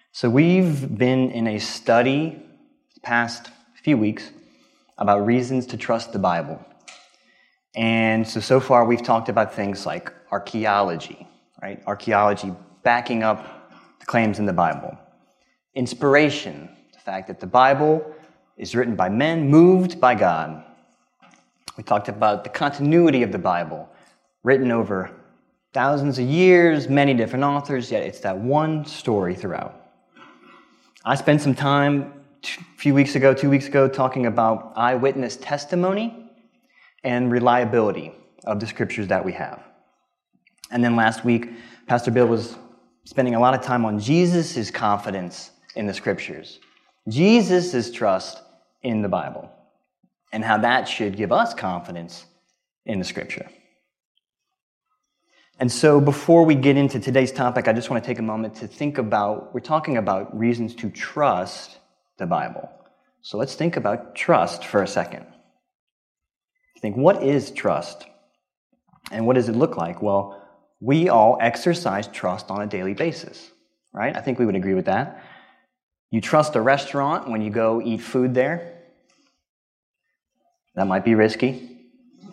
So we've been in a study the past few weeks about reasons to trust the Bible. And so far we've talked about things like archaeology, right? Archaeology backing up the claims in the Bible. Inspiration, the fact that the Bible is written by men moved by God. We talked about the continuity of the Bible, written over thousands of years, many different authors, yet it's that one story throughout. I spent some time 2 weeks ago, talking about eyewitness testimony and reliability of the scriptures that we have. And then last week, Pastor Bill was spending a lot of time on Jesus' confidence in the scriptures, Jesus' trust in the Bible, and how that should give us confidence in the scripture. And so before we get into today's topic, I just want to take a moment to think about, we're talking about reasons to trust the Bible. So let's think about trust for a second. Think, what is trust? And what does it look like? Well, we all exercise trust on a daily basis, right? I think we would agree with that. You trust a restaurant when you go eat food there. That might be risky.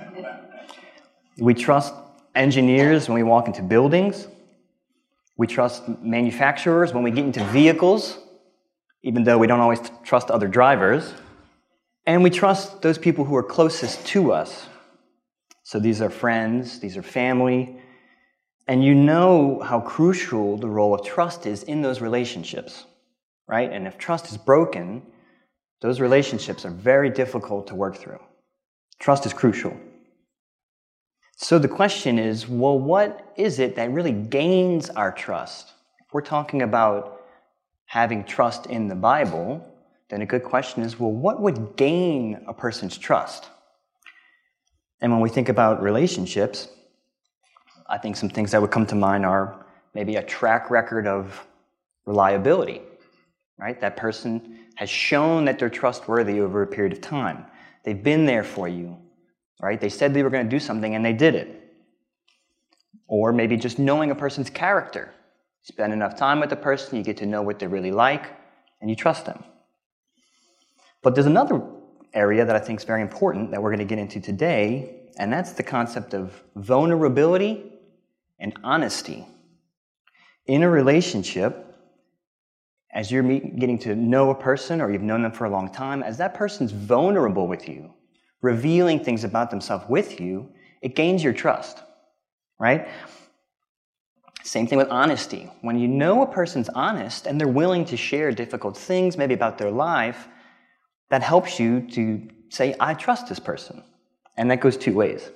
We trust engineers when we walk into buildings. We trust manufacturers when we get into vehicles, even though we don't always trust other drivers. And we trust those people who are closest to us. So these are friends, these are family. And you know how crucial the role of trust is in those relationships, right? And if trust is broken, those relationships are very difficult to work through. Trust is crucial. So the question is, well, what is it that really gains our trust? If we're talking about having trust in the Bible, then a good question is, well, what would gain a person's trust? And when we think about relationships, I think some things that would come to mind are maybe a track record of reliability, right? That person has shown that they're trustworthy over a period of time. They've been there for you, right? They said they were going to do something and they did it. Or maybe just knowing a person's character. Spend enough time with the person, you get to know what they really like, and you trust them. But there's another area that I think is very important that we're going to get into today, and that's the concept of vulnerability and honesty. In a relationship, as you're getting to know a person or you've known them for a long time, as that person's vulnerable with you, revealing things about themselves with you, it gains your trust, right? Same thing with honesty. When you know a person's honest and they're willing to share difficult things, maybe about their life, that helps you to say, I trust this person. And that goes two ways.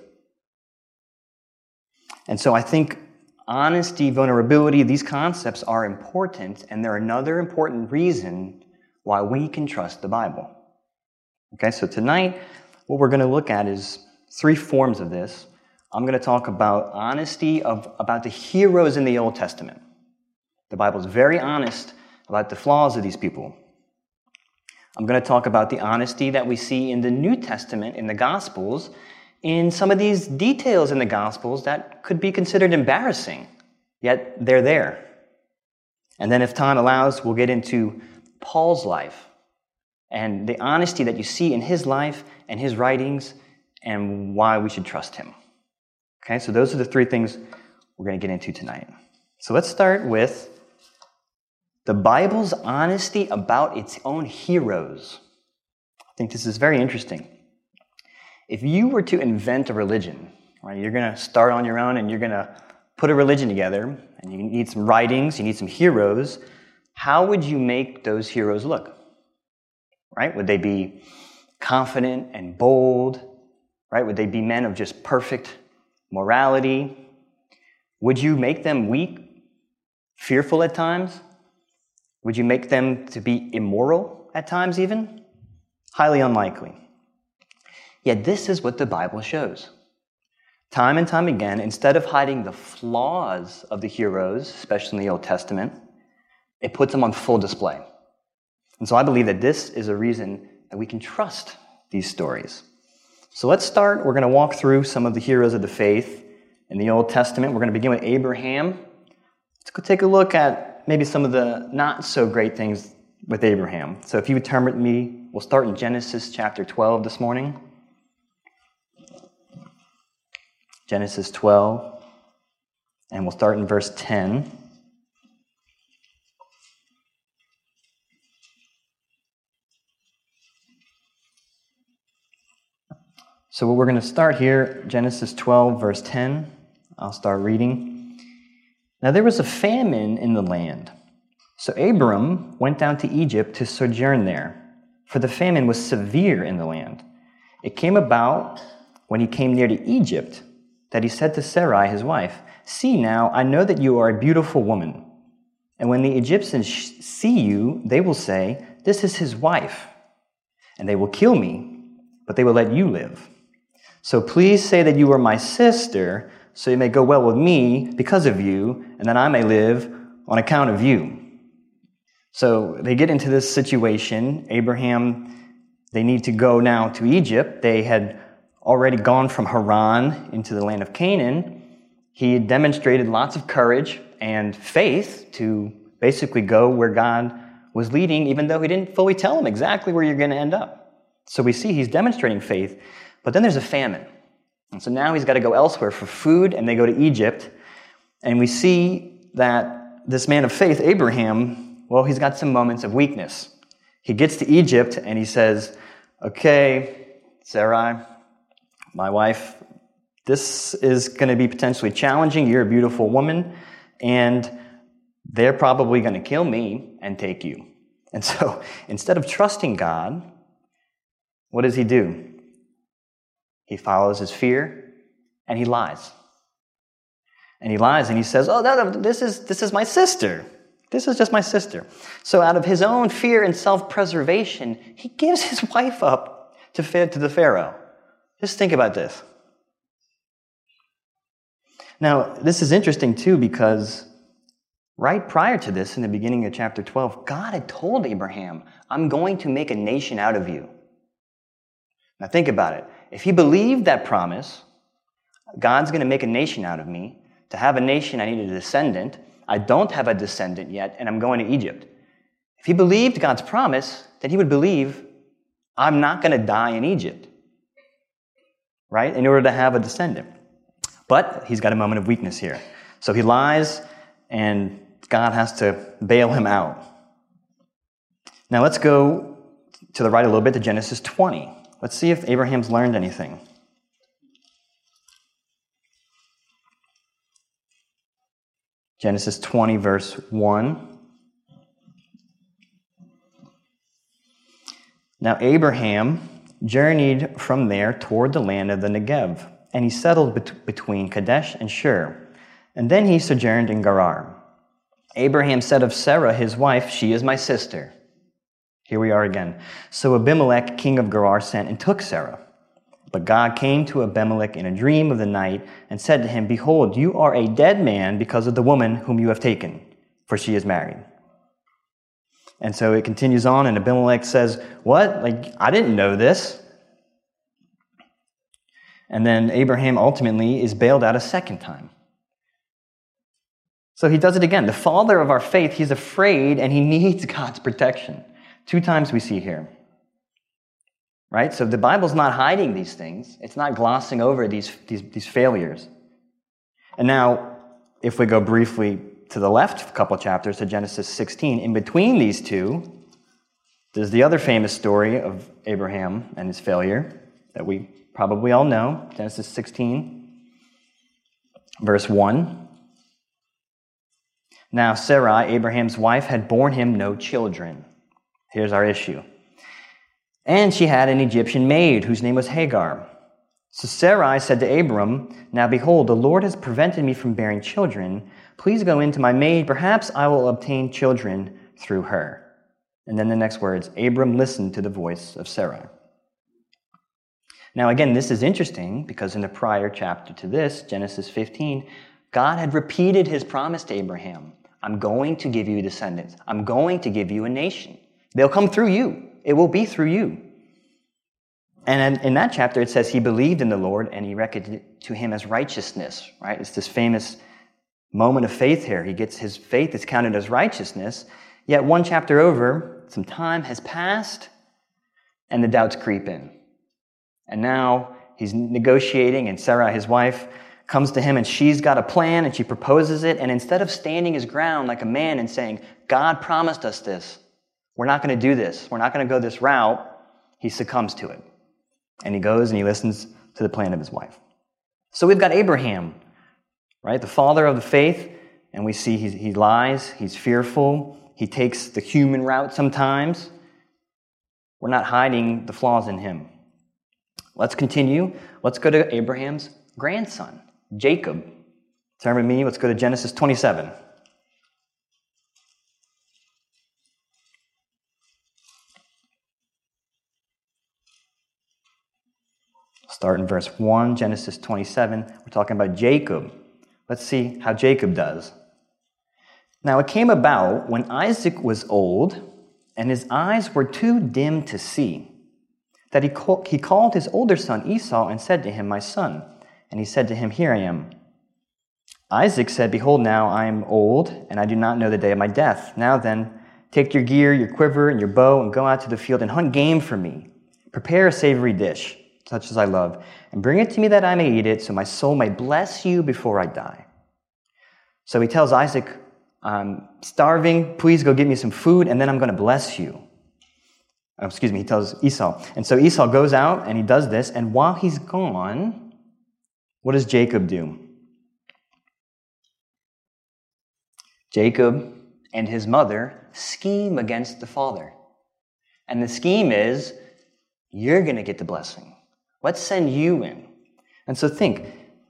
And so I think honesty, vulnerability, these concepts are important, and they're another important reason why we can trust the Bible. Okay, so tonight, what we're going to look at is three forms of this. I'm going to talk about honesty about the heroes in the Old Testament. The Bible is very honest about the flaws of these people. I'm going to talk about the honesty that we see in the New Testament, in the Gospels, in some of these details in the Gospels that could be considered embarrassing, yet they're there. And then if time allows, we'll get into Paul's life and the honesty that you see in his life and his writings and why we should trust him. Okay, so those are the three things we're going to get into tonight. So let's start with the Bible's honesty about its own heroes. I think this is very interesting. If you were to invent a religion, right, you're going to start on your own and you're going to put a religion together, and you need some writings, you need some heroes, how would you make those heroes look? Right? Would they be confident and bold? Right? Would they be men of just perfect morality? Would you make them weak, fearful at times? Would you make them to be immoral at times even? Highly unlikely. Yet this is what the Bible shows. Time and time again, instead of hiding the flaws of the heroes, especially in the Old Testament, it puts them on full display. And so I believe that this is a reason that we can trust these stories. So let's start. We're going to walk through some of the heroes of the faith in the Old Testament. We're going to begin with Abraham. Let's go take a look at at maybe some of the not so great things with Abraham. So if you would turn with me, we'll start in Genesis chapter 12 this morning. Genesis 12, and we'll start in verse 10. So we're going to start here, Genesis 12, verse 10. I'll start reading. Now there was a famine in the land. So Abram went down to Egypt to sojourn there, for the famine was severe in the land. It came about, when he came near to Egypt, that he said to Sarai, his wife, "See now, I know that you are a beautiful woman. And when the Egyptians see you, they will say, 'This is his wife.' And they will kill me, but they will let you live. So please say that you are my sister, so it may go well with me because of you, and that I may live on account of you." So they get into this situation. Abraham, they need to go now to Egypt. They had already gone from Haran into the land of Canaan. He had demonstrated lots of courage and faith to basically go where God was leading, even though he didn't fully tell him exactly where you're going to end up. So we see he's demonstrating faith. But then there's a famine. And so now he's got to go elsewhere for food, and they go to Egypt. And we see that this man of faith, Abraham, well, he's got some moments of weakness. He gets to Egypt, and he says, "Okay, Sarai, my wife, this is going to be potentially challenging. You're a beautiful woman, and they're probably going to kill me and take you." And so instead of trusting God, what does he do? He follows his fear, and he lies. And he lies, and he says, "Oh, no, this is my sister. This is just my sister." So out of his own fear and self-preservation, he gives his wife up to the Pharaoh. Just think about this. Now, this is interesting, too, because right prior to this, in the beginning of chapter 12, God had told Abraham, "I'm going to make a nation out of you." Now, think about it. If he believed that promise, God's going to make a nation out of me. To have a nation, I need a descendant. I don't have a descendant yet, and I'm going to Egypt. If he believed God's promise, then he would believe, I'm not going to die in Egypt, right, in order to have a descendant. But he's got a moment of weakness here. So he lies, and God has to bail him out. Now let's go to the right a little bit to Genesis 20. Let's see if Abraham's learned anything. Genesis 20, verse 1. Now Abraham journeyed from there toward the land of the Negev, and he settled between Kadesh and Shur. And then he sojourned in Gerar. Abraham said of Sarah, his wife, "She is my sister." Here we are again. So Abimelech, king of Gerar, sent and took Sarah. But God came to Abimelech in a dream of the night and said to him, "Behold, you are a dead man because of the woman whom you have taken, for she is married." And so it continues on, and Abimelech says, "What? I didn't know this." And then Abraham ultimately is bailed out a second time. So he does it again. The father of our faith, he's afraid and he needs God's protection. 2 times we see here. Right? So the Bible's not hiding these things. It's not glossing over these failures. And now, if we go briefly to the left a couple chapters to Genesis 16, in between these two, there's the other famous story of Abraham and his failure that we probably all know. Genesis 16, verse 1. Now Sarai, Abraham's wife, had borne him no children. Here's our issue. And she had an Egyptian maid whose name was Hagar. So Sarai said to Abram, "Now behold, the Lord has prevented me from bearing children. Please go in to my maid. Perhaps I will obtain children through her." And then the next words, Abram listened to the voice of Sarai. Now again, this is interesting because in the prior chapter to this, Genesis 15, God had repeated his promise to Abraham. I'm going to give you descendants. I'm going to give you a nation. They'll come through you. It will be through you. And in that chapter, it says he believed in the Lord and he reckoned it to him as righteousness, right? It's this famous moment of faith here. He gets his faith is counted as righteousness. Yet one chapter over, some time has passed, and the doubts creep in. And now he's negotiating, and Sarah, his wife, comes to him, and she's got a plan, and she proposes it. And instead of standing his ground like a man and saying, God promised us this, we're not going to do this, we're not going to go this route, he succumbs to it. And he goes and he listens to the plan of his wife. So we've got Abraham, right, the father of the faith, and we see he lies, he's fearful, he takes the human route sometimes. We're not hiding the flaws in him. Let's continue. Let's go to Abraham's grandson, Jacob. Turn with me. Let's go to Genesis 27. Start in verse 1, Genesis 27. We're talking about Jacob. Let's see how Jacob does. Now it came about when Isaac was old, and his eyes were too dim to see, that he called his older son Esau and said to him, My son. And he said to him, Here I am. Isaac said, Behold, now I am old, and I do not know the day of my death. Now then, take your gear, your quiver, and your bow, and go out to the field and hunt game for me. Prepare a savory dish, such as I love, and bring it to me that I may eat it, so my soul may bless you before I die. So he tells Isaac, I'm starving, please go get me some food, and then I'm going to bless you. He tells Esau. And so Esau goes out, and he does this, and while he's gone, what does Jacob do? Jacob and his mother scheme against the father. And the scheme is, you're going to get the blessing. Let's send you in. And so think,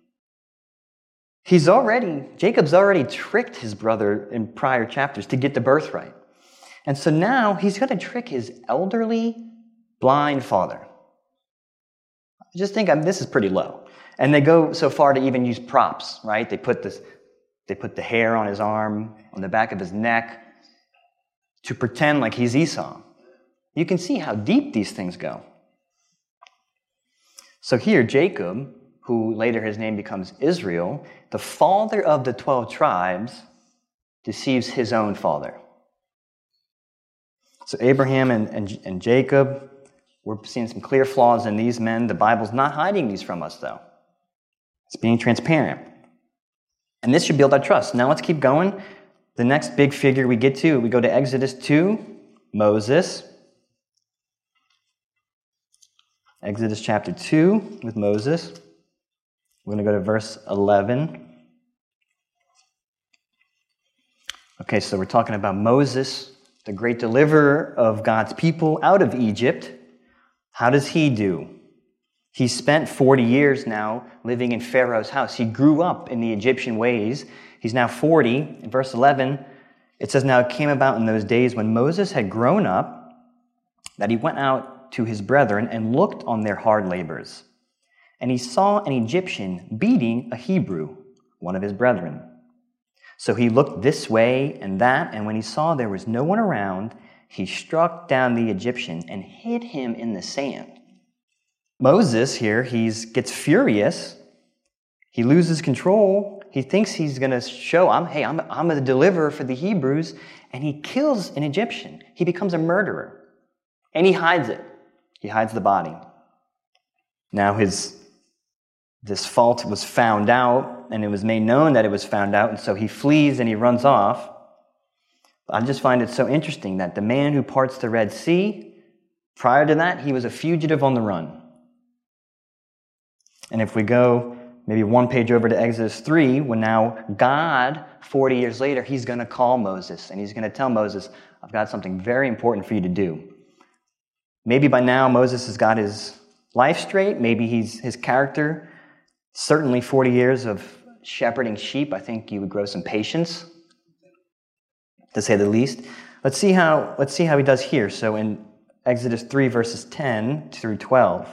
Jacob's already tricked his brother in prior chapters to get the birthright. And so now he's going to trick his elderly, blind father. Just think, this is pretty low. And they go so far to even use props, right? They put the hair on his arm, on the back of his neck, to pretend like he's Esau. You can see how deep these things go. So here, Jacob, who later his name becomes Israel, the father of the 12 tribes, deceives his own father. So Abraham and Jacob, we're seeing some clear flaws in these men. The Bible's not hiding these from us, though. It's being transparent. And this should build our trust. Now let's keep going. The next big figure we go to Exodus 2, Moses. Exodus chapter 2 with Moses. We're going to go to verse 11. Okay, so we're talking about Moses, the great deliverer of God's people out of Egypt. How does he do? He spent 40 years now living in Pharaoh's house. He grew up in the Egyptian ways. He's now 40. In verse 11, it says, Now it came about in those days when Moses had grown up that he went out to his brethren and looked on their hard labors. And he saw an Egyptian beating a Hebrew, one of his brethren. So he looked this way and that, and when he saw there was no one around, he struck down the Egyptian and hid him in the sand. Moses here, he gets furious. He loses control. He thinks he's going to show, I'm a deliverer for the Hebrews, and he kills an Egyptian. He becomes a murderer, and he hides it. He hides the body. Now this fault was found out, and it was made known that it was found out, and so he flees and he runs off. I just find it so interesting that the man who parts the Red Sea, prior to that, he was a fugitive on the run. And if we go maybe one page over to Exodus 3, when now God, 40 years later, he's going to call Moses, and he's going to tell Moses, I've got something very important for you to do. Maybe by now Moses has got his life straight. Maybe his character, certainly 40 years of shepherding sheep, I think you would grow some patience, to say the least. Let's see how he does here. So in Exodus 3, verses 10 through 12,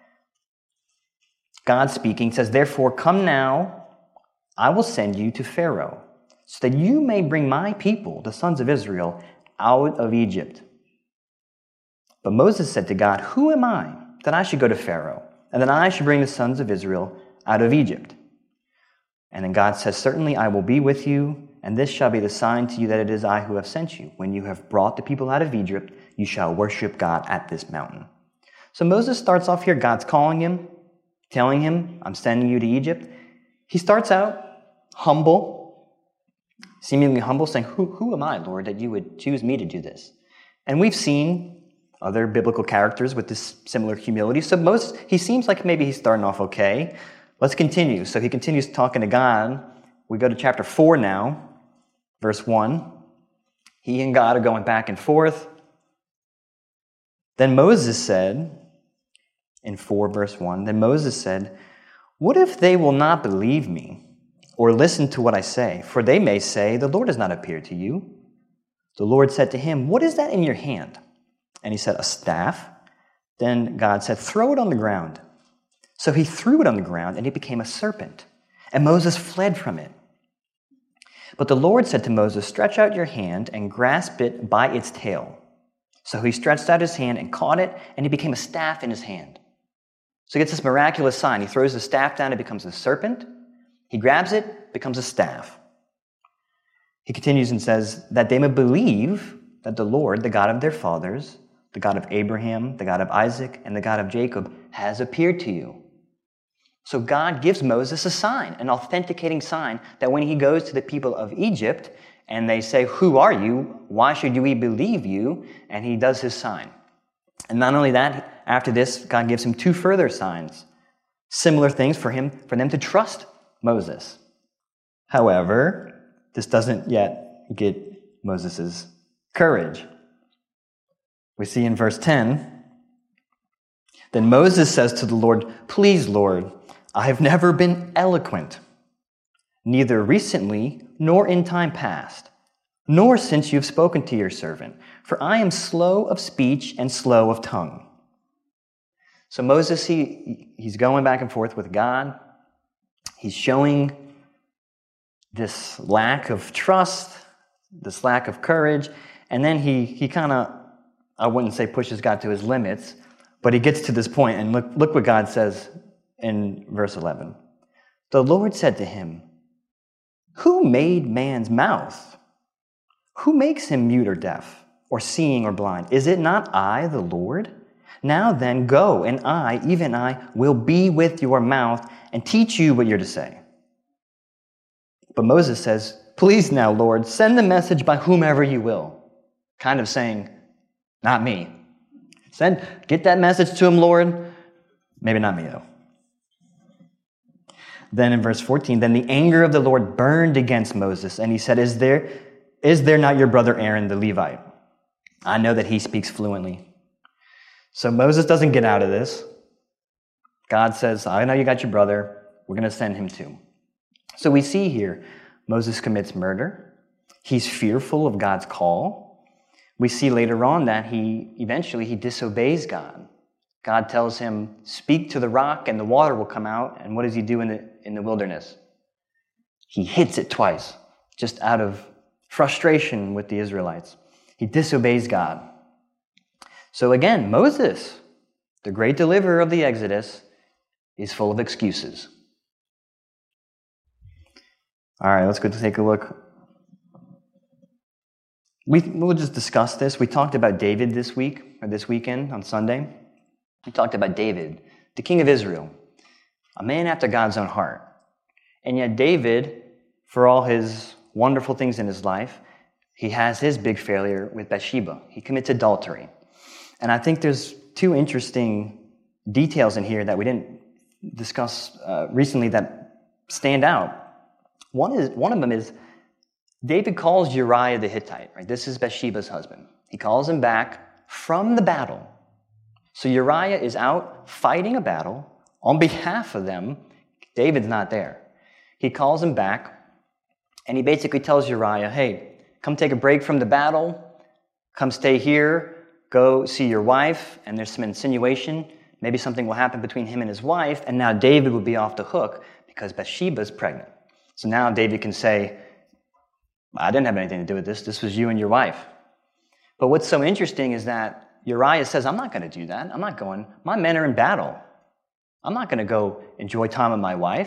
God speaking says, Therefore come now, I will send you to Pharaoh, so that you may bring my people, the sons of Israel, out of Egypt. But Moses said to God, Who am I that I should go to Pharaoh, and that I should bring the sons of Israel out of Egypt? And then God says, certainly I will be with you, and this shall be the sign to you that it is I who have sent you. When you have brought the people out of Egypt, you shall worship God at this mountain. So Moses starts off here, God's calling him, telling him, I'm sending you to Egypt. He starts out humble, seemingly humble, saying, who am I, Lord, that you would choose me to do this? And we've seen other biblical characters with this similar humility. So Moses, he seems like maybe he's starting off okay. Let's continue. So he continues talking to God. We go to chapter 4 now, verse 1. He and God are going back and forth. Then Moses said, in 4 verse 1, then Moses said, what if they will not believe me or listen to what I say? For they may say, the Lord has not appeared to you. The Lord said to him, what is that in your hand? And he said, a staff. Then God said, throw it on the ground. So he threw it on the ground, and it became a serpent. And Moses fled from it. But the Lord said to Moses, stretch out your hand and grasp it by its tail. So he stretched out his hand and caught it, and it became a staff in his hand. So he gets this miraculous sign. He throws the staff down, it becomes a serpent. He grabs it, becomes a staff. He continues and says, that they may believe that the Lord, the God of their fathers, the God of Abraham, the God of Isaac, and the God of Jacob, has appeared to you. So God gives Moses a sign, an authenticating sign, that when he goes to the people of Egypt and they say, who are you? Why should we believe you? And he does his sign. And not only that, after this, God gives him 2 further signs, similar things for them to trust Moses. However, this doesn't yet get Moses' courage. We see in verse 10, then Moses says to the Lord, please, Lord, I have never been eloquent, neither recently nor in time past, nor since you have spoken to your servant, for I am slow of speech and slow of tongue. So Moses, he's going back and forth with God. He's showing this lack of trust, this lack of courage, and then he kind of, I wouldn't say pushes God to his limits, but he gets to this point, and look what God says in verse 11. The Lord said to him, who made man's mouth? Who makes him mute or deaf, or seeing or blind? Is it not I, the Lord? Now then, go, and I, even I, will be with your mouth and teach you what you're to say. But Moses says, please now, Lord, send the message by whomever you will. Kind of saying, not me. Get that message to him, Lord. Maybe not me, though. Then in verse 14, then the anger of the Lord burned against Moses, and he said, is there not your brother Aaron the Levite? I know that he speaks fluently. So Moses doesn't get out of this. God says, I know you got your brother. We're going to send him too. So we see here, Moses commits murder. He's fearful of God's call. We see later on that he eventually disobeys God. God tells him, speak to the rock and the water will come out. And what does he do in the wilderness? He hits it twice, just out of frustration with the Israelites. He disobeys God. So again, Moses, the great deliverer of the Exodus, is full of excuses. All right, let's go take a look. We'll just discuss this. We talked about David this weekend on Sunday. We talked about David, the king of Israel, a man after God's own heart. And yet David, for all his wonderful things in his life, he has his big failure with Bathsheba. He commits adultery. And I think there's 2 interesting details in here that we didn't discuss recently that stand out. One of them is David calls Uriah the Hittite. Right? This is Bathsheba's husband. He calls him back from the battle. So Uriah is out fighting a battle on behalf of them. David's not there. He calls him back, and he basically tells Uriah, hey, come take a break from the battle. Come stay here. Go see your wife. And there's some insinuation. Maybe something will happen between him and his wife, and now David will be off the hook because Bathsheba's pregnant. So now David can say, I didn't have anything to do with this. This was you and your wife. But what's so interesting is that Uriah says, I'm not going to do that. I'm not going. My men are in battle. I'm not going to go enjoy time with my wife.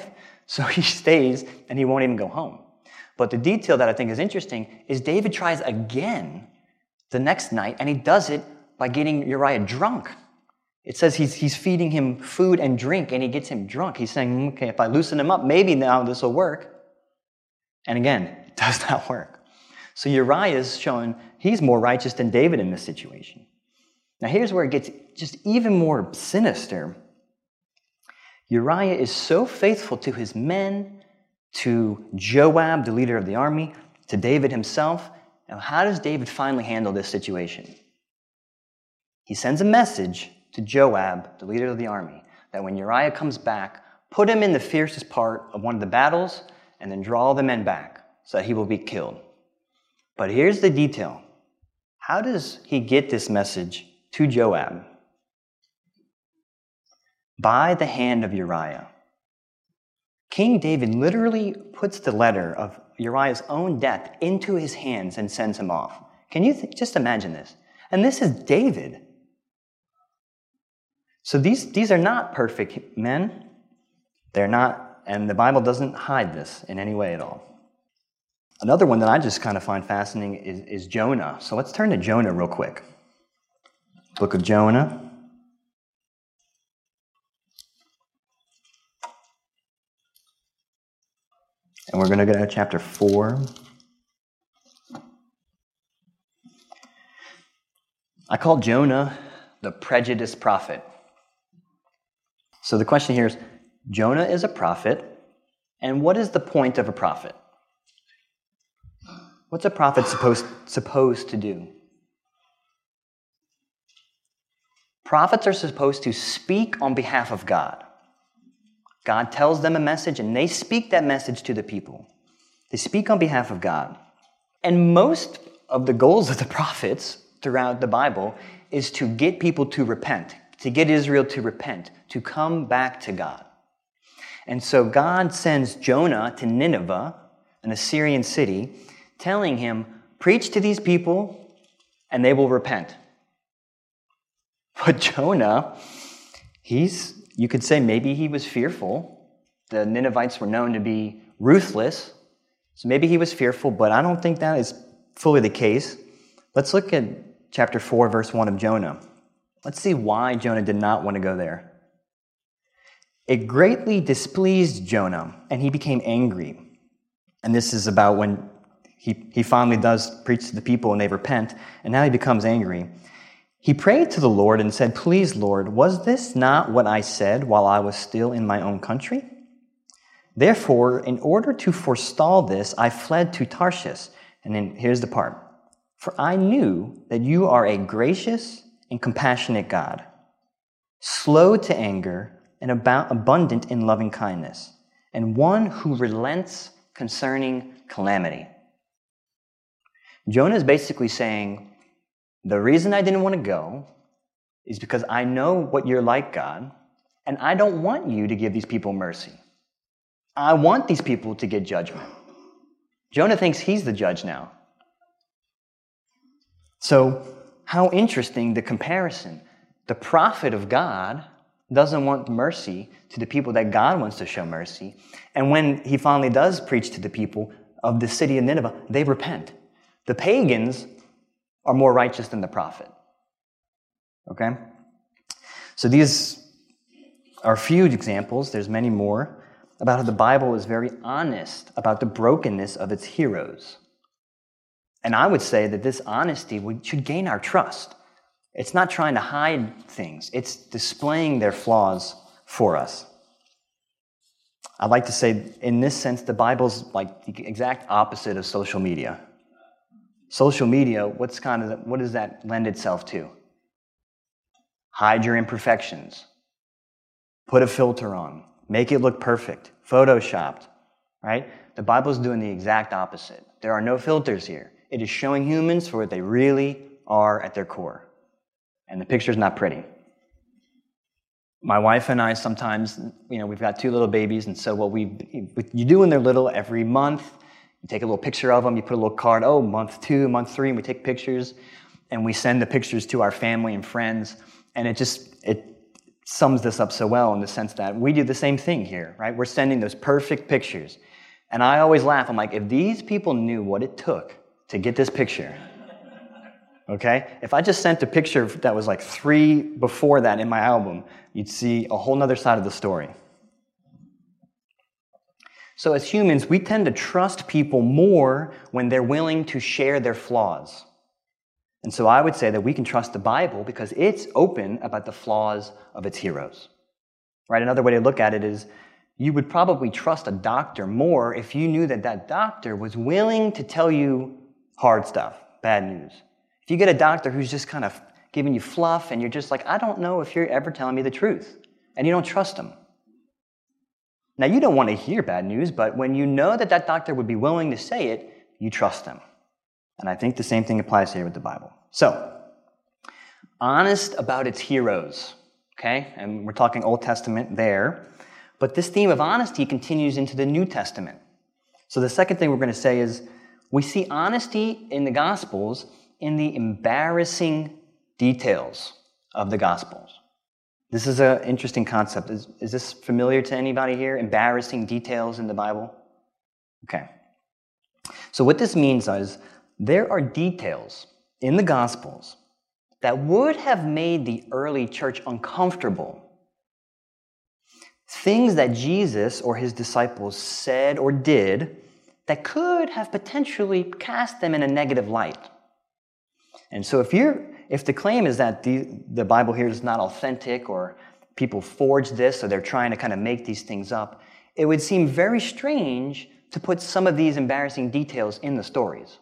So he stays and he won't even go home. But the detail that I think is interesting is David tries again the next night, and he does it by getting Uriah drunk. It says he's feeding him food and drink, and he gets him drunk. He's saying, okay, if I loosen him up, maybe now this will work. And again, it does not work. So Uriah is showing he's more righteous than David in this situation. Now here's where it gets just even more sinister. Uriah is so faithful to his men, to Joab, the leader of the army, to David himself. Now, how does David finally handle this situation? He sends a message to Joab, the leader of the army, that when Uriah comes back, put him in the fiercest part of one of the battles and then draw the men back so that he will be killed. But here's the detail. How does he get this message to Joab? By the hand of Uriah. King David literally puts the letter of Uriah's own death into his hands and sends him off. Can you just imagine this? And this is David. So these are not perfect men. They're not, and the Bible doesn't hide this in any way at all. Another one that I just kind of find fascinating is Jonah. So let's turn to Jonah real quick. Book of Jonah. And we're going to go to chapter 4. I call Jonah the prejudiced prophet. So the question here is, Jonah is a prophet, and what is the point of a prophet? What's a prophet supposed to do? Prophets are supposed to speak on behalf of God. God tells them a message, and they speak that message to the people. They speak on behalf of God. And most of the goals of the prophets throughout the Bible is to get people to repent, to get Israel to repent, to come back to God. And so God sends Jonah to Nineveh, an Assyrian city, telling him, preach to these people, and they will repent. But Jonah, you could say maybe he was fearful. The Ninevites were known to be ruthless, so maybe he was fearful, but I don't think that is fully the case. Let's look at chapter 4, verse 1 of Jonah. Let's see why Jonah did not want to go there. It greatly displeased Jonah, and he became angry. And this is about when he finally does preach to the people and they repent, and now he becomes angry. He prayed to the Lord and said, please, Lord, was this not what I said while I was still in my own country? Therefore, in order to forestall this, I fled to Tarshish. And then here's the part. For I knew that you are a gracious and compassionate God, slow to anger and abundant in loving kindness, and one who relents concerning calamity. Jonah is basically saying, the reason I didn't want to go is because I know what you're like, God, and I don't want you to give these people mercy. I want these people to get judgment. Jonah thinks he's the judge now. So, how interesting the comparison. The prophet of God doesn't want mercy to the people that God wants to show mercy. And when he finally does preach to the people of the city of Nineveh, they repent. The pagans are more righteous than the prophet. Okay? So these are a few examples, there's many more, about how the Bible is very honest about the brokenness of its heroes. And I would say that this honesty should gain our trust. It's not trying to hide things. It's displaying their flaws for us. I'd like to say, in this sense, the Bible's like the exact opposite of social media. Social media, what does that lend itself to? Hide your imperfections. Put a filter on. Make it look perfect. Photoshopped. Right? The Bible's doing the exact opposite. There are no filters here. It is showing humans for what they really are at their core. And the picture's not pretty. My wife and I sometimes, we've got 2 little babies, and so what you do when they're little, every month, you take a little picture of them, you put a little card, month 2, month 3, and we take pictures, and we send the pictures to our family and friends, and sums this up so well in the sense that we do the same thing here, right? We're sending those perfect pictures. And I always laugh. I'm like, if these people knew what it took to get this picture, okay? If I just sent a picture that was like 3 before that in my album, you'd see a whole nother side of the story. So as humans, we tend to trust people more when they're willing to share their flaws. And so I would say that we can trust the Bible because it's open about the flaws of its heroes. Right? Another way to look at it is you would probably trust a doctor more if you knew that that doctor was willing to tell you hard stuff, bad news. If you get a doctor who's just kind of giving you fluff and you're just like, I don't know if you're ever telling me the truth, and you don't trust him. Now, you don't want to hear bad news, but when you know that that doctor would be willing to say it, you trust them. And I think the same thing applies here with the Bible. So, honest about its heroes, okay? And we're talking Old Testament there. But this theme of honesty continues into the New Testament. So the second thing we're going to say is we see honesty in the Gospels in the embarrassing details of the Gospels. This is an interesting concept. Is this familiar to anybody here? Embarrassing details in the Bible? Okay. So what this means is there are details in the Gospels that would have made the early church uncomfortable. Things that Jesus or his disciples said or did that could have potentially cast them in a negative light. And so if the claim is that the Bible here is not authentic or people forged this or they're trying to kind of make these things up, it would seem very strange to put some of these embarrassing details in the stories.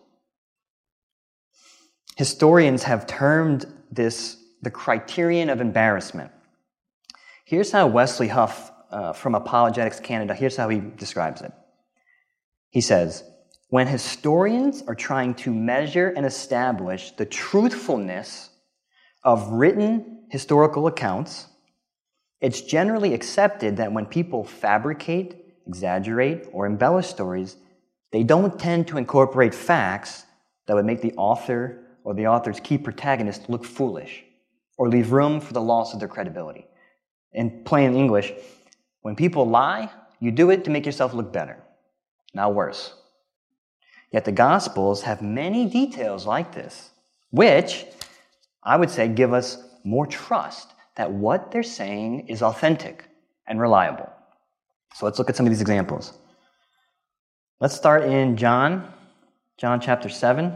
Historians have termed this the criterion of embarrassment. Here's how Wesley Huff from Apologetics Canada, here's how he describes it. He says, when historians are trying to measure and establish the truthfulness of written historical accounts, it's generally accepted that when people fabricate, exaggerate, or embellish stories, they don't tend to incorporate facts that would make the author or the author's key protagonist look foolish or leave room for the loss of their credibility. In plain English, when people lie, you do it to make yourself look better, not worse. Yet the Gospels have many details like this, which I would say give us more trust that what they're saying is authentic and reliable. So let's look at some of these examples. Let's start in John chapter 7.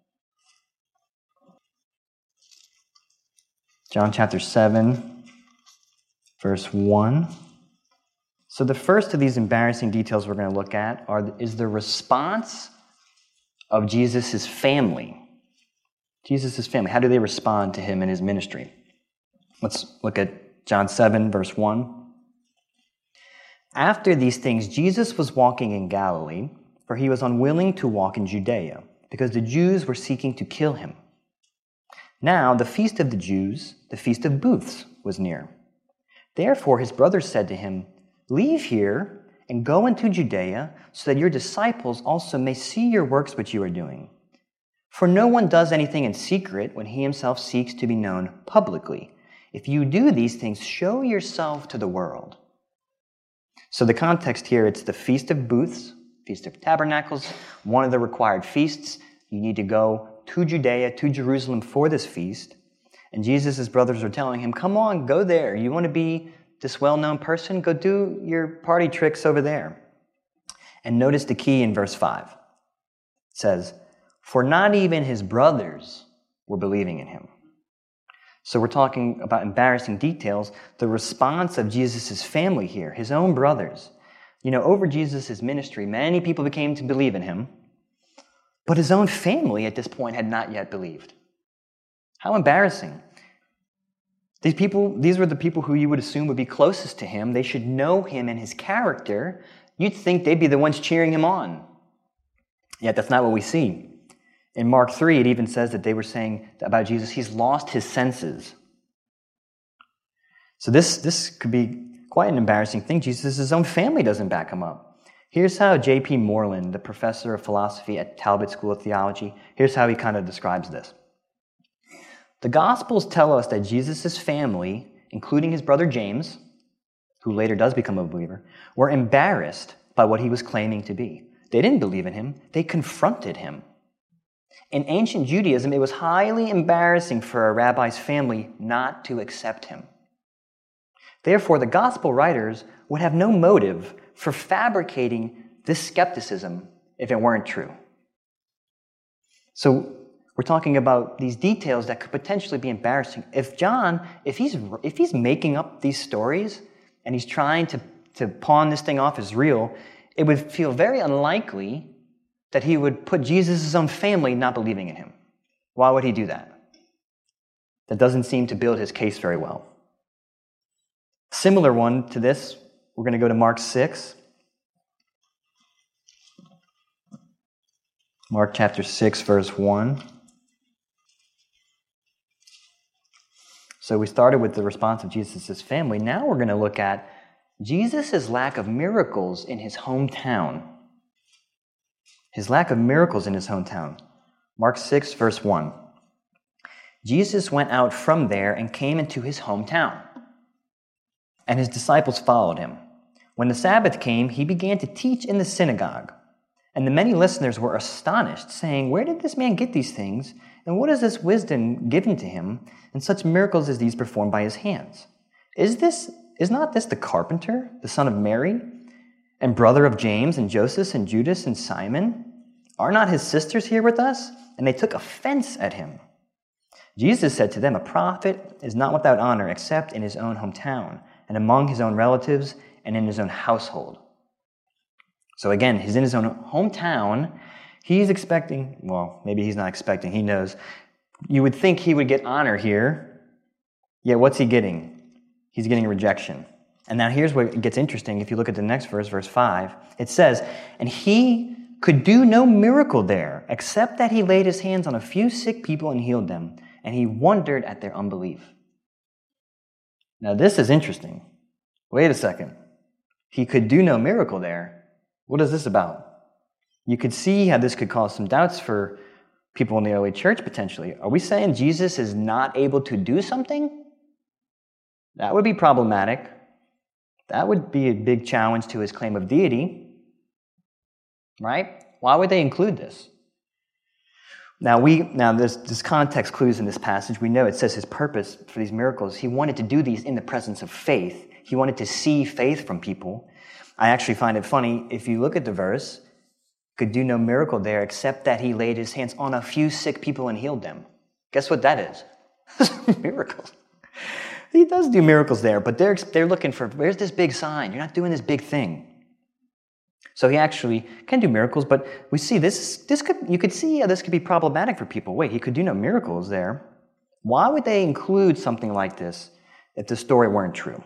John chapter 7, verse 1. So the first of these embarrassing details we're going to look at is the response of Jesus' family. Jesus' family. How do they respond to him in his ministry? Let's look at John 7, verse 1. After these things, Jesus was walking in Galilee, for he was unwilling to walk in Judea, because the Jews were seeking to kill him. Now, the feast of the Jews, the Feast of Booths, was near. Therefore, his brothers said to him, leave here and go into Judea, so that your disciples also may see your works which you are doing. For no one does anything in secret when he himself seeks to be known publicly. If you do these things, show yourself to the world. So the context here, it's the Feast of Booths, Feast of Tabernacles, one of the required feasts. You need to go to Judea, to Jerusalem for this feast. And Jesus' brothers are telling him, come on, go there. You want to be this well-known person? Go do your party tricks over there. And notice the key in verse 5. It says, for not even his brothers were believing in him. So we're talking about embarrassing details. The response of Jesus' family here, his own brothers. Over Jesus' ministry, many people became to believe in him. But his own family at this point had not yet believed. How embarrassing. These were the people who you would assume would be closest to him. They should know him and his character. You'd think they'd be the ones cheering him on. Yet that's not what we see. In Mark 3, it even says that they were saying about Jesus, he's lost his senses. So this could be quite an embarrassing thing. Jesus' own family doesn't back him up. Here's how J.P. Moreland, the professor of philosophy at Talbot School of Theology, here's how he kind of describes this. The Gospels tell us that Jesus' family including his brother James, who later does become a believer, were embarrassed by what he was claiming to be. They didn't believe in him. They confronted him. In ancient Judaism, it was highly embarrassing for a rabbi's family not to accept him. Therefore, the gospel writers would have no motive for fabricating this skepticism if it weren't true. So we're talking about these details that could potentially be embarrassing. If John, if he's making up these stories and he's trying to pawn this thing off as real, it would feel very unlikely that he would put Jesus' own family not believing in him. Why would he do that? That doesn't seem to build his case very well. Similar one to this, we're going to go to Mark 6. Mark chapter 6, verse 1. So we started with the response of Jesus' family. Now we're going to look at Jesus' lack of miracles in his hometown. His lack of miracles in his hometown. Mark 6, verse 1. Jesus went out from there and came into his hometown, and his disciples followed him. When the Sabbath came, he began to teach in the synagogue, and the many listeners were astonished, saying, "Where did this man get these things? And what is this wisdom given to him, and such miracles as these performed by his hands? Is not this the carpenter, the son of Mary, and brother of James and Joseph and Judas and Simon? Are not his sisters here with us?" And they took offense at him. Jesus said to them, "A prophet is not without honor except in his own hometown, and among his own relatives, and in his own household." So again, he's in his own hometown. He's expecting, well, maybe he's not expecting, he knows. You would think he would get honor here, yet what's he getting? He's getting rejection. And now here's where it gets interesting. If you look at the next verse, verse 5, it says, "And he could do no miracle there, except that he laid his hands on a few sick people and healed them, and he wondered at their unbelief." Now this is interesting. Wait a second. He could do no miracle there. What is this about? You could see how this could cause some doubts for people in the early church, potentially. Are we saying Jesus is not able to do something? That would be problematic. That would be a big challenge to his claim of deity. Right? Why would they include this? Now there's context clues in this passage. We know it says his purpose for these miracles. He wanted to do these in the presence of faith. He wanted to see faith from people. I actually find it funny, if you look at the verse, could do no miracle there except that he laid his hands on a few sick people and healed them. Guess what that is? Miracles. He does do miracles there, but they're looking for, where's this big sign? You're not doing this big thing. So he actually can do miracles, but we see you could see how this could be problematic for people. Wait, he could do no miracles there. Why would they include something like this if the story weren't true?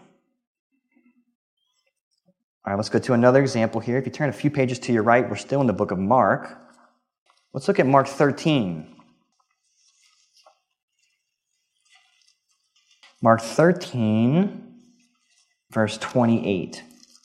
All right, let's go to another example here. If you turn a few pages to your right, we're still in the book of Mark. Let's look at Mark 13. Mark 13, verse 28.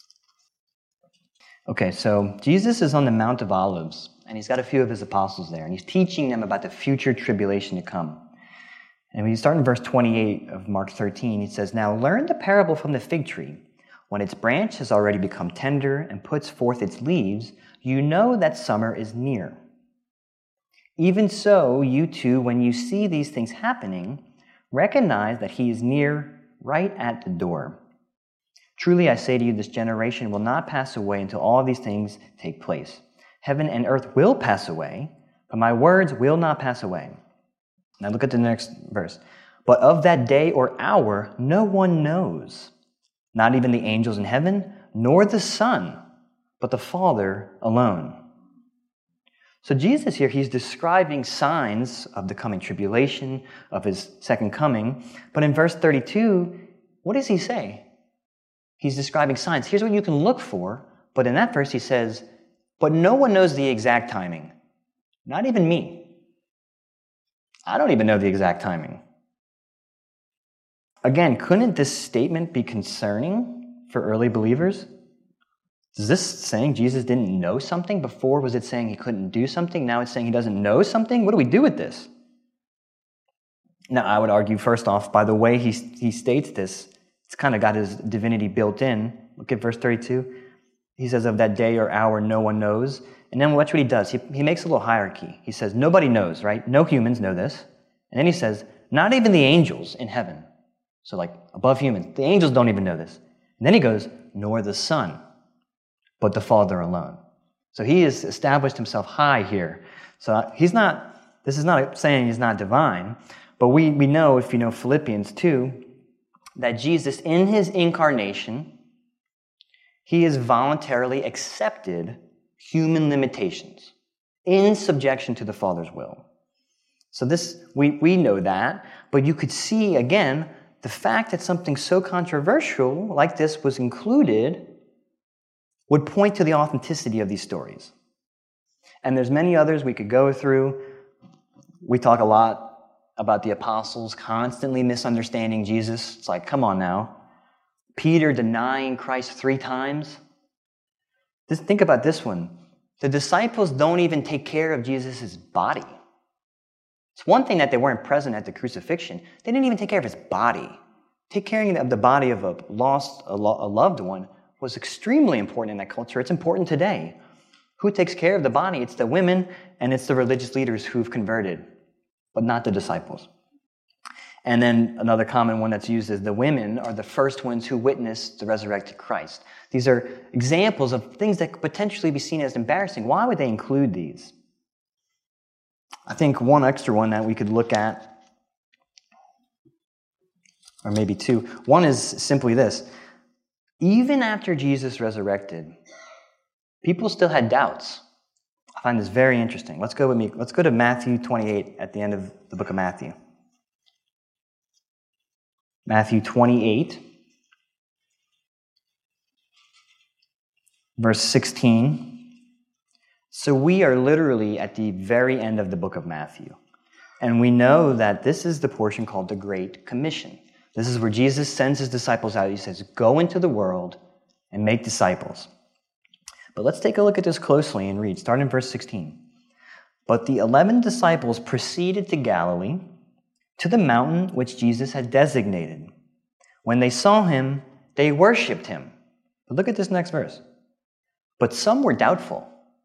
Okay, so Jesus is on the Mount of Olives, and he's got a few of his apostles there, and he's teaching them about the future tribulation to come. And when you start in verse 28 of Mark 13, he says, "Now learn the parable from the fig tree. When its branch has already become tender and puts forth its leaves, you know that summer is near. Even so, you too, when you see these things happening, recognize that he is near, right at the door. Truly I say to you, this generation will not pass away until all these things take place. Heaven and earth will pass away, but my words will not pass away." Now look at the next verse. "But of that day or hour no one knows, not even the angels in heaven, nor the Son, but the Father alone." So Jesus here, he's describing signs of the coming tribulation, of his second coming. But in verse 32, what does he say? He's describing signs. Here's what you can look for. But in that verse he says, but no one knows the exact timing. Not even me. I don't even know the exact timing. Again, couldn't this statement be concerning for early believers? Is this saying Jesus didn't know something? Before was it saying he couldn't do something? Now it's saying he doesn't know something? What do we do with this? Now, I would argue, first off, by the way he states this, It's kind of got his divinity built in. Look at verse 32. He says, of that day or hour no one knows. And then watch what he does. He makes a little hierarchy. He says, nobody knows, right? No humans know this. And then he says, not even the angels in heaven. So like above humans. The angels don't even know this. And then he goes, nor the Son, but the Father alone. So he has established himself high here. So this is not saying he's not divine, but we know, if you know Philippians 2, that Jesus in his incarnation, he has voluntarily accepted human limitations in subjection to the Father's will. So we know that, but you could see, again, the fact that something so controversial like this was included would point to the authenticity of these stories. And there's many others we could go through. We talk a lot about the apostles constantly misunderstanding Jesus. It's like, come on now. Peter denying Christ 3 times. Just think about this one. The disciples don't even take care of Jesus' body. It's one thing that they weren't present at the crucifixion. They didn't even take care of his body. Take care of the body of a loved one was extremely important in that culture. It's important today. Who takes care of the body? It's the women and it's the religious leaders who've converted, but not the disciples. And then another common one that's used is the women are the first ones who witnessed the resurrected Christ. These are examples of things that could potentially be seen as embarrassing. Why would they include these? I think one extra one that we could look at, or maybe 2. One is simply this. Even after Jesus resurrected, people still had doubts. I find this very interesting. Let's go with me. Let's go to Matthew 28 at the end of the book of Matthew. Matthew 28, verse 16. So we are literally at the very end of the book of Matthew. And we know that this is the portion called the Great Commission. This is where Jesus sends his disciples out. He says, go into the world and make disciples. But let's take a look at this closely and read, starting in verse 16. But the 11 disciples proceeded to Galilee, to the mountain which Jesus had designated. When they saw him, they worshipped him. But look at this next verse. But some were doubtful.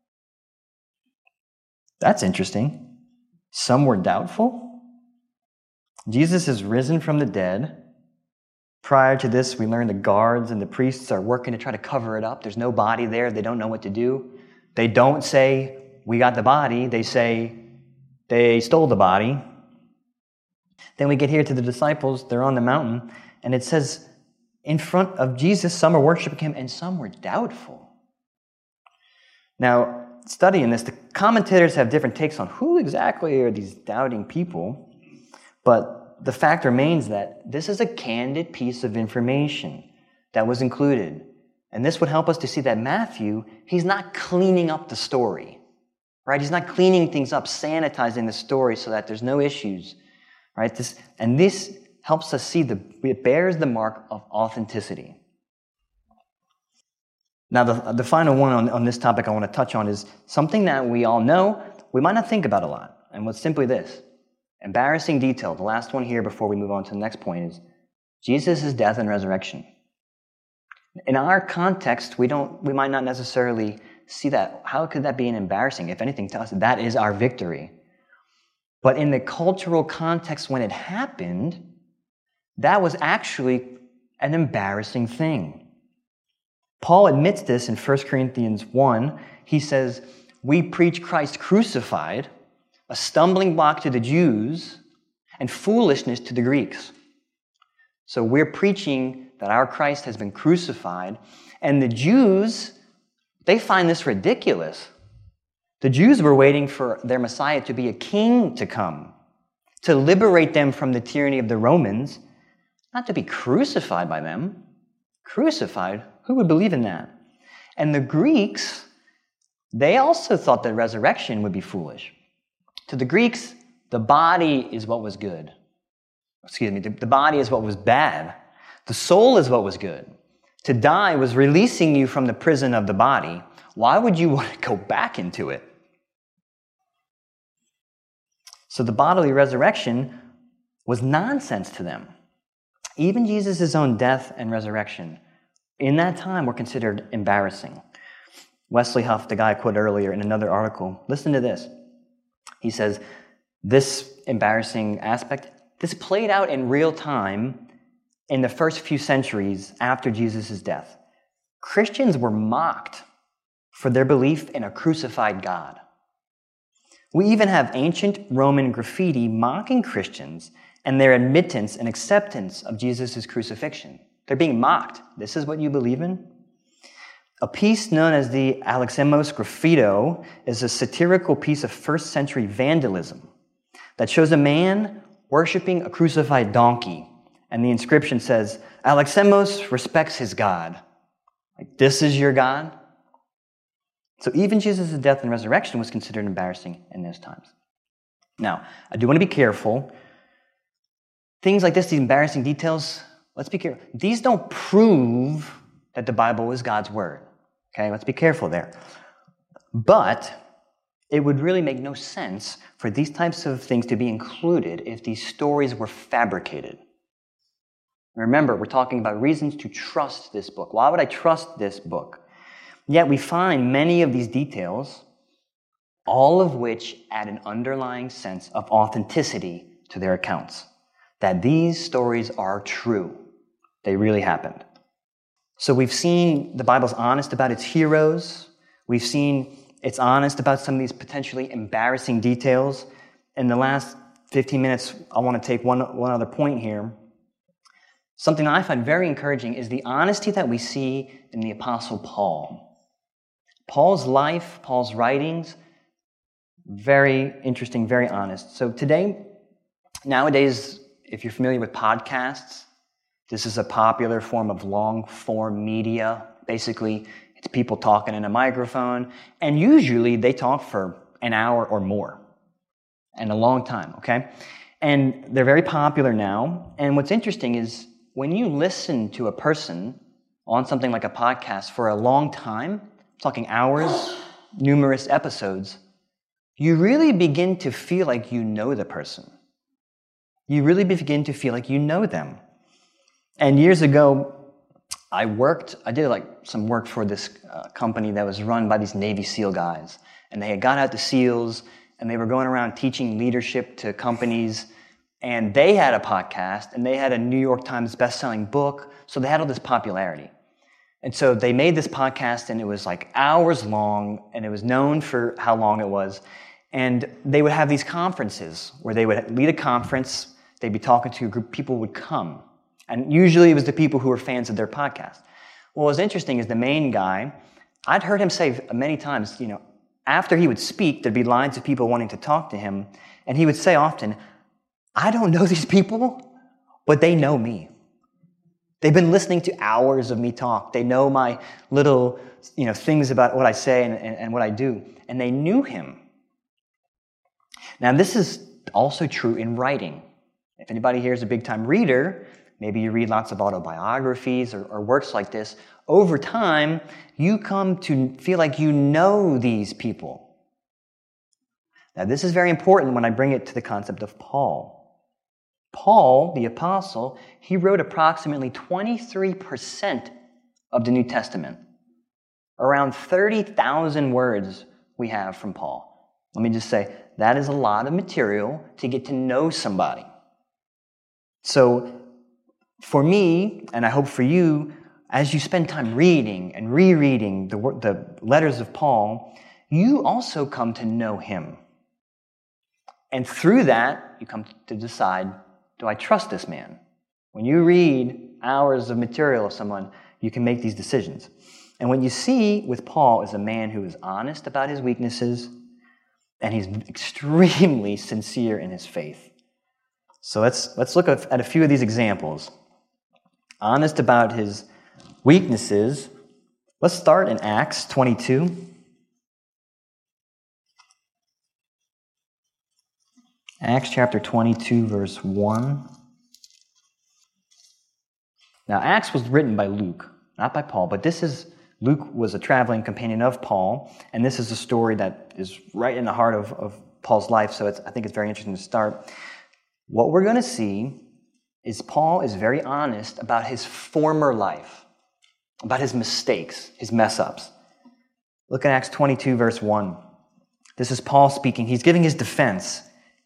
That's interesting. Some were doubtful. Jesus is risen from the dead. Prior to this, we learned the guards and the priests are working to try to cover it up. There's no body there. They don't know what to do. They don't say, we got the body. They say, they stole the body. Then we get here to the disciples. They're on the mountain. And it says, in front of Jesus, some are worshiping him and some were doubtful. Now, studying this, the commentators have different takes on who exactly are these doubting people. But the fact remains that this is a candid piece of information that was included. And this would help us to see that Matthew, he's not cleaning up the story. Right? He's not cleaning things up, sanitizing the story so that there's no issues. Right? This helps us see it bears the mark of authenticity. Now, the final one on this topic I want to touch on is something that we all know, we might not think about a lot. And it's simply this. Embarrassing detail. The last one here before we move on to the next point is Jesus' death and resurrection. In our context, we might not necessarily see that. How could that be an embarrassing? If anything, to us, that is our victory. But in the cultural context when it happened, that was actually an embarrassing thing. Paul admits this in 1 Corinthians 1. He says, we preach Christ crucified, a stumbling block to the Jews, and foolishness to the Greeks. So we're preaching that our Christ has been crucified, and the Jews, they find this ridiculous. The Jews were waiting for their Messiah to be a king to come, to liberate them from the tyranny of the Romans, not to be crucified by them. Crucified? Who would believe in that? And the Greeks, they also thought that resurrection would be foolish. To the Greeks, the body is what was good. The body is what was bad. The soul is what was good. To die was releasing you from the prison of the body. Why would you want to go back into it? So the bodily resurrection was nonsense to them. Even Jesus' own death and resurrection, in that time, were considered embarrassing. Wesley Huff, the guy I quoted earlier in another article, listen to this. He says, this embarrassing aspect, this played out in real time in the first few centuries after Jesus' death. Christians were mocked for their belief in a crucified God. We even have ancient Roman graffiti mocking Christians and their admittance and acceptance of Jesus' crucifixion. They're being mocked. This is what you believe in? A piece known as the Alexemos Graffito is a satirical piece of first century vandalism that shows a man worshiping a crucified donkey. And the inscription says, Alexemos respects his God. Like, this is your God? So even Jesus' death and resurrection was considered embarrassing in those times. Now, I do want to be careful. Things like this, these embarrassing details, let's be careful. These don't prove that the Bible is God's word. Okay, let's be careful there. But it would really make no sense for these types of things to be included if these stories were fabricated. Remember, we're talking about reasons to trust this book. Why would I trust this book? Yet we find many of these details, all of which add an underlying sense of authenticity to their accounts. That these stories are true. They really happened. So we've seen the Bible's honest about its heroes. We've seen it's honest about some of these potentially embarrassing details. In the last 15 minutes, I want to take one other point here. Something that I find very encouraging is the honesty that we see in the Apostle Paul. Paul's life, Paul's writings, very interesting, very honest. So today, nowadays, if you're familiar with podcasts, this is a popular form of long-form media. Basically, it's people talking in a microphone, and usually they talk for an hour or more, and a long time, okay? And they're very popular now, and what's interesting is when you listen to a person on something like a podcast for a long time, talking hours, numerous episodes, you really begin to feel like you know the person. You really begin to feel like you know them. And years ago, I did some work for this company that was run by these Navy SEAL guys. And they had got out the SEALs, and they were going around teaching leadership to companies. And they had a podcast, and they had a New York Times best-selling book, so they had all this popularity. And so they made this podcast, and it was like hours long, and it was known for how long it was. And they would have these conferences where they would lead a conference, they'd be talking to a group, people would come. And usually it was the people who were fans of their podcast. What was interesting is the main guy, I'd heard him say many times, after he would speak, there'd be lines of people wanting to talk to him, and he would say often, I don't know these people, but they know me. They've been listening to hours of me talk. They know my little, things about what I say and what I do. And they knew him. Now, this is also true in writing. If anybody here is a big-time reader, maybe you read lots of autobiographies or works like this, over time, you come to feel like you know these people. Now, this is very important when I bring it to the concept of Paul. Paul, the apostle, he wrote approximately 23% of the New Testament. Around 30,000 words we have from Paul. Let me just say, that is a lot of material to get to know somebody. So, for me, and I hope for you, as you spend time reading and rereading the letters of Paul, you also come to know him. And through that, you come to decide, do I trust this man? When you read hours of material of someone, you can make these decisions. And what you see with Paul is a man who is honest about his weaknesses, and he's extremely sincere in his faith. So let's look at a few of these examples. Honest about his weaknesses. Let's start in Acts 22. Acts chapter 22, verse 1. Now, Acts was written by Luke, not by Paul, but Luke was a traveling companion of Paul, and this is a story that is right in the heart of Paul's life, so I think it's very interesting to start. What we're going to see is Paul is very honest about his former life, about his mistakes, his mess-ups. Look at Acts 22, verse 1. This is Paul speaking. He's giving his defense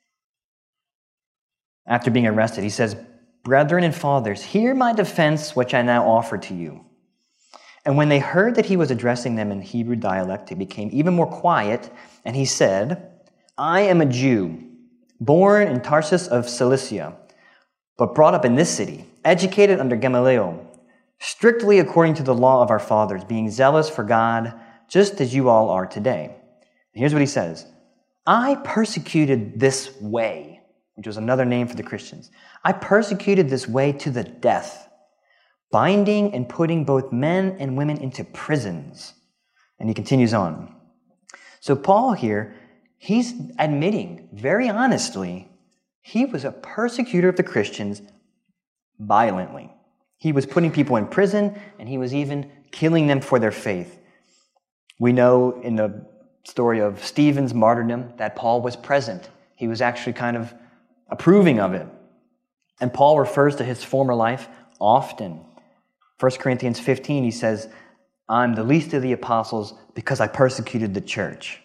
after being arrested. He says, "Brethren and fathers, hear my defense, which I now offer to you." And when they heard that he was addressing them in Hebrew dialect, they became even more quiet, and he said, "I am a Jew, born in Tarsus of Cilicia, but brought up in this city, educated under Gamaliel, strictly according to the law of our fathers, being zealous for God, just as you all are today." And here's what he says, "I persecuted this way," which was another name for the Christians. "I persecuted this way to the death, binding and putting both men and women into prisons." And he continues on. So Paul here, he's admitting very honestly, he was a persecutor of the Christians violently. He was putting people in prison, and he was even killing them for their faith. We know in the story of Stephen's martyrdom that Paul was present. He was actually kind of approving of it. And Paul refers to his former life often. 1 Corinthians 15, he says, "I'm the least of the apostles because I persecuted the church."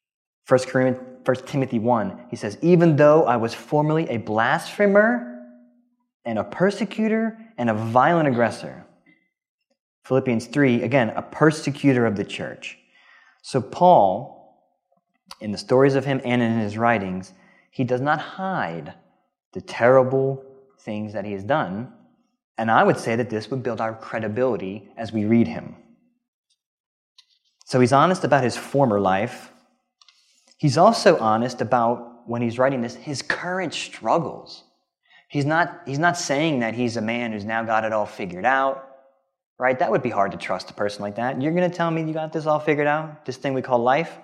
1 Timothy 1, he says, "Even though I was formerly a blasphemer and a persecutor and a violent aggressor." Philippians 3, again, a persecutor of the church. So Paul, in the stories of him and in his writings, he does not hide the terrible things that he has done. And I would say that this would build our credibility as we read him. So he's honest about his former life. He's also honest about, when he's writing this, his current struggles. He's not saying that he's a man who's now got it all figured out, right? That would be hard to trust a person like that. You're going to tell me you got this all figured out, this thing we call life?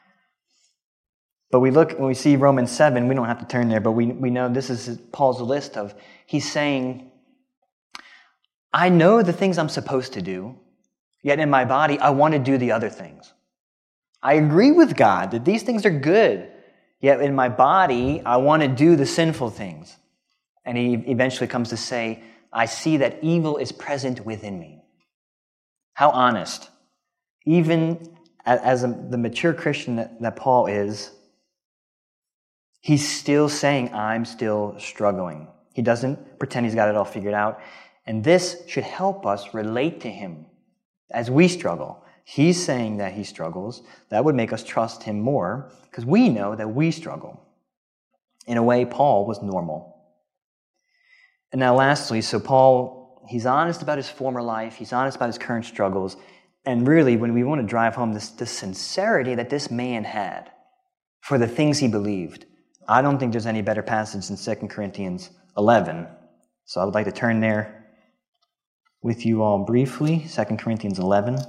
But when we see Romans 7, we don't have to turn there, but we know this is Paul's list of, he's saying, I know the things I'm supposed to do, yet in my body, I want to do the other things. I agree with God that these things are good, yet in my body, I want to do the sinful things. And he eventually comes to say, I see that evil is present within me. How honest. Even as the mature Christian that Paul is, he's still saying, I'm still struggling. He doesn't pretend he's got it all figured out. And this should help us relate to him as we struggle. He's saying that he struggles. That would make us trust him more because we know that we struggle. In a way, Paul was normal. And now lastly, so Paul, he's honest about his former life. He's honest about his current struggles. And really, when we want to drive home the sincerity that this man had for the things he believed, I don't think there's any better passage than 2 Corinthians 11. So I would like to turn there with you all briefly. 2 Corinthians 11.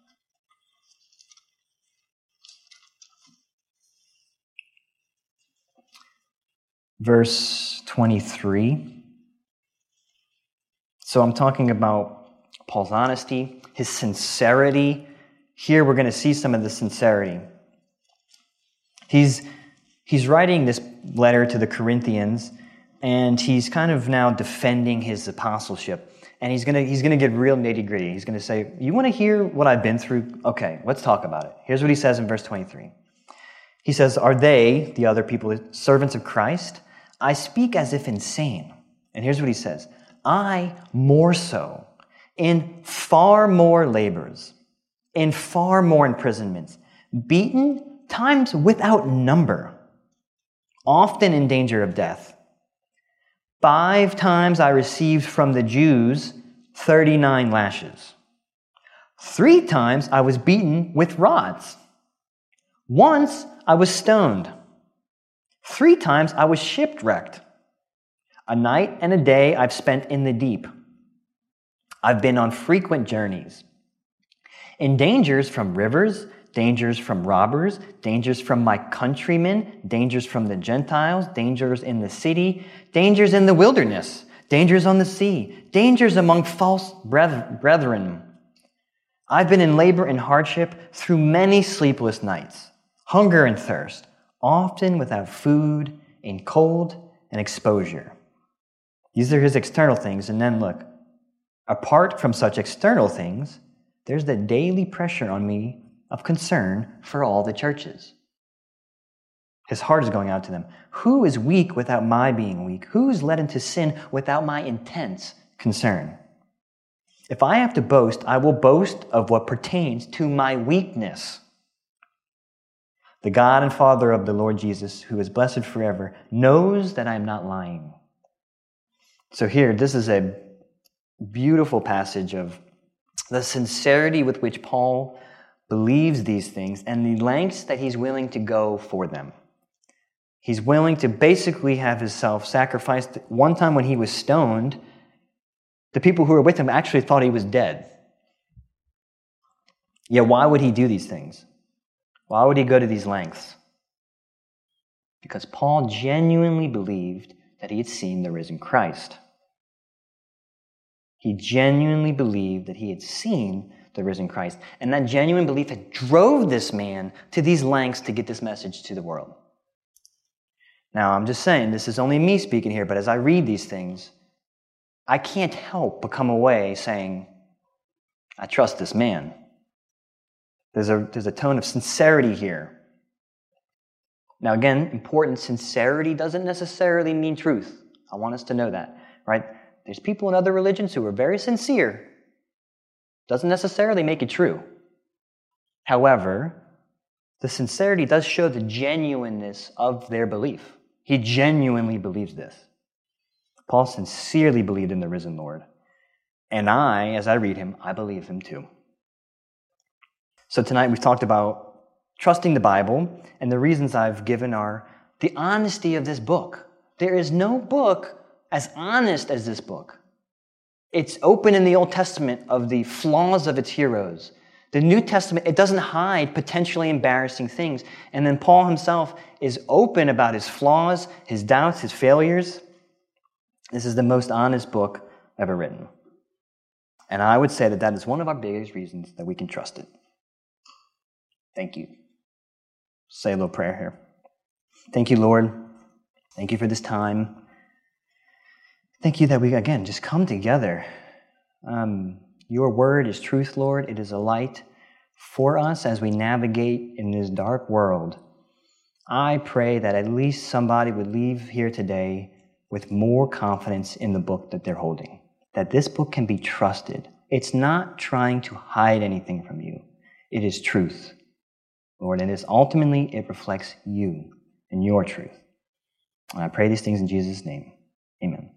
Verse 23. So I'm talking about Paul's honesty, his sincerity. Here we're going to see some of the sincerity. He's writing this letter to the Corinthians, and he's kind of now defending his apostleship. And he's going to get real nitty-gritty. He's going to say, you want to hear what I've been through? Okay, let's talk about it. Here's what he says in verse 23. He says, are they, the other people, servants of Christ? I speak as if insane. And here's what he says. I more so, in far more labors, in far more imprisonments, beaten times without number, often in danger of death. 5 times I received from the Jews 39 lashes. 3 times I was beaten with rods. Once I was stoned. 3 times I was shipwrecked. A night and a day I've spent in the deep. I've been on frequent journeys. In dangers from rivers, dangers from robbers, dangers from my countrymen, dangers from the Gentiles, dangers in the city, dangers in the wilderness, dangers on the sea, dangers among false brethren. I've been in labor and hardship through many sleepless nights, hunger and thirst, often without food, in cold and exposure. These are his external things. And then look, apart from such external things, there's the daily pressure on me of concern for all the churches. His heart is going out to them. Who is weak without my being weak? Who is led into sin without my intense concern? If I have to boast, I will boast of what pertains to my weakness. The God and Father of the Lord Jesus, who is blessed forever, knows that I am not lying. So here, this is a beautiful passage of the sincerity with which Paul believes these things and the lengths that he's willing to go for them. He's willing to basically have himself sacrificed. One time when he was stoned, the people who were with him actually thought he was dead. Yet why would he do these things? Why would he go to these lengths? Because Paul genuinely believed that he had seen the risen Christ. He genuinely believed that he had seen the risen Christ. And that genuine belief had drove this man to these lengths to get this message to the world. Now, I'm just saying, this is only me speaking here, but as I read these things, I can't help but come away saying, I trust this man. There's a tone of sincerity here. Now again, important, sincerity doesn't necessarily mean truth. I want us to know that, right? There's people in other religions who are very sincere. Doesn't necessarily make it true. However, the sincerity does show the genuineness of their belief. He genuinely believes this. Paul sincerely believed in the risen Lord. And I, as I read him, I believe him too. So tonight we've talked about trusting the Bible, and the reasons I've given are the honesty of this book. There is no book as honest as this book. It's open in the Old Testament of the flaws of its heroes. The New Testament, it doesn't hide potentially embarrassing things. And then Paul himself is open about his flaws, his doubts, his failures. This is the most honest book ever written. And I would say that that is one of our biggest reasons that we can trust it. Thank you. Say a little prayer here. Thank you, Lord. Thank you for this time. Thank you that we, again, just come together. Your word is truth, Lord. It is a light for us as we navigate in this dark world. I pray that at least somebody would leave here today with more confidence in the book that they're holding, that this book can be trusted. It's not trying to hide anything from you. It is truth, Lord, and ultimately it reflects you and your truth. And I pray these things in Jesus' name. Amen.